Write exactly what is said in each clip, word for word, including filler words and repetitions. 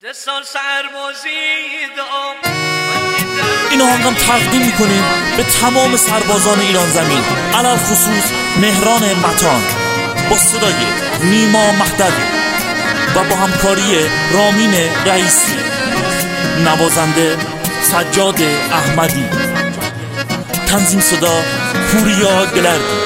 این آهنگ هم تقدیم میکنیم به تمام سربازان ایران زمین، علل خصوص مهران متان، با صدای نیما مهدوی و با همکاری رامین رئیسی، نوازنده سجاد احمدی، تنظیم صدا پوریا گلردی.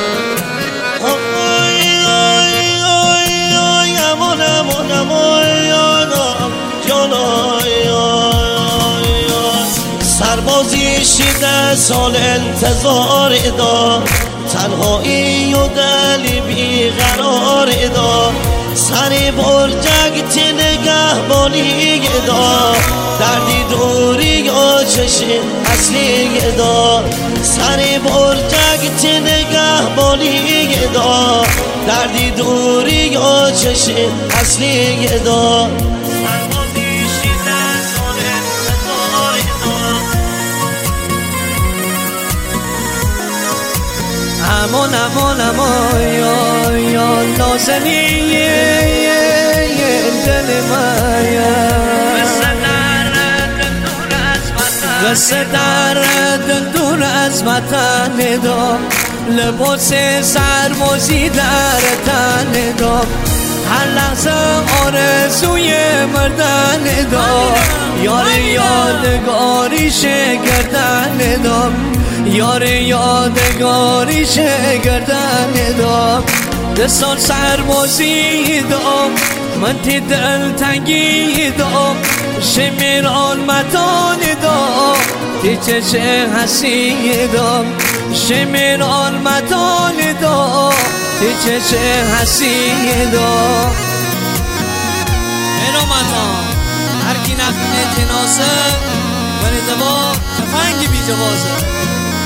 سربازی شده سال انتظار ادا، تنهایی و دلی بیقرار ادا، سری برجک تی نگهبانی ادا، دردی دوری و چشم اصلی ادا، سری برجک تی نگهبانی ادا، دردی دوری و چشم اصلی ادا. امان امان امان یا یا نازنین دل مایا، قصه درد دور از وطن دا، لباس سربازی در تن دا، هر لحظه آرزوی مردن دا، یار یادگاری شگردن دا، یار یادگاری شگردن دا. ده سال سربازی دا، من تی دل تنگی دا، شمیران متان دا، تی چشه حسی دا، شمیران متان دا، تی چشه حسی دا. اینا متان هر کی نخونه جناسه ولی دوا تفنگی بی جوازه.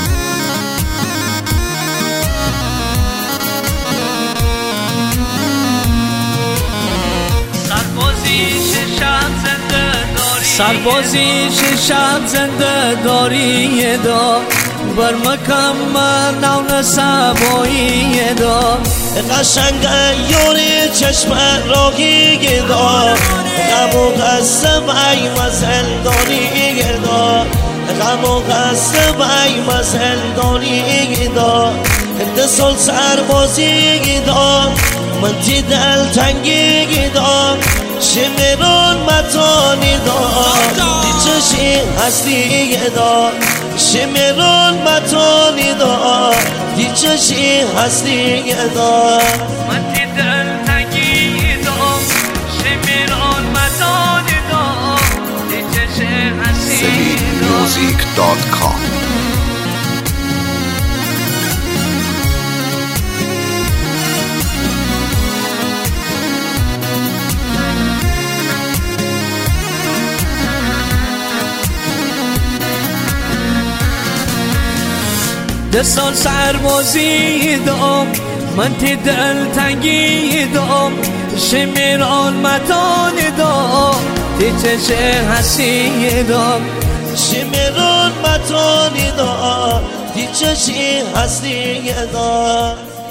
سربازی شب زنده داری دا، بر مکمل نون سبایی دا، قشنگ یوری چشم راهی دا، غم و قصه بای مزل داری دا، غم و قصه بای مزل داری دا. ده سال سربازی دا، من تی دل تنگی دا، شمیران متانی دا، دی چشی هستی دا، شمیران متانی دا، دی چشی هستی دا. من تی دل تنگی دا، شمیران متانی دا، دی چشی هستی دا. music dot com ده سال سربازی دام، من تی دل تنگی دام، شمیران متان دا، تی چشه حسی دام، شمیران متانی دا، دی چشی هستی دا.